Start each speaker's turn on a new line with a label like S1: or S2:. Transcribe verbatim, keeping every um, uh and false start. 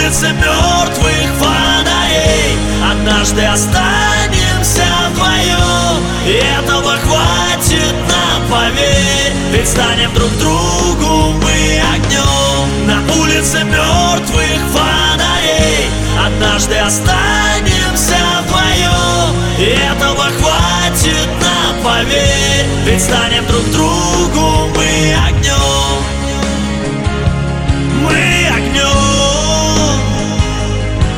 S1: улице мертвых фонарей. Однажды останемся вдвоем, и этого хватит нам, поверь. Ведь станем друг другу мы огнем. На улице мертвых фонарей однажды останемся вдвоем, и этого хватит нам, поверь. Ведь станем друг другу